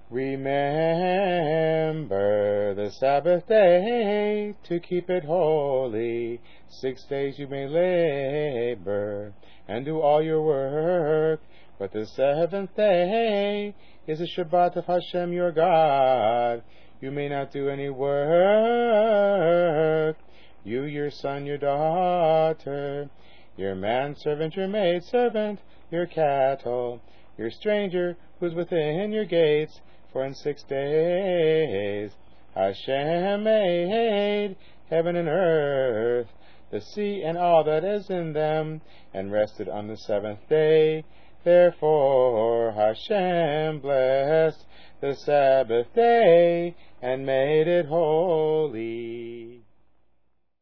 Remember the Sabbath day to keep it holy. 6 days you may labor and do all your work, but the seventh day is the Shabbat of Hashem your God. You may not do any work, you, your son, your daughter, your manservant, your maidservant, your cattle, your stranger who is within your gates. For in 6 days Hashem made heaven and earth, the sea and all that is in them, and rested on the seventh day. Therefore Hashem blessed the Sabbath day and made it holy.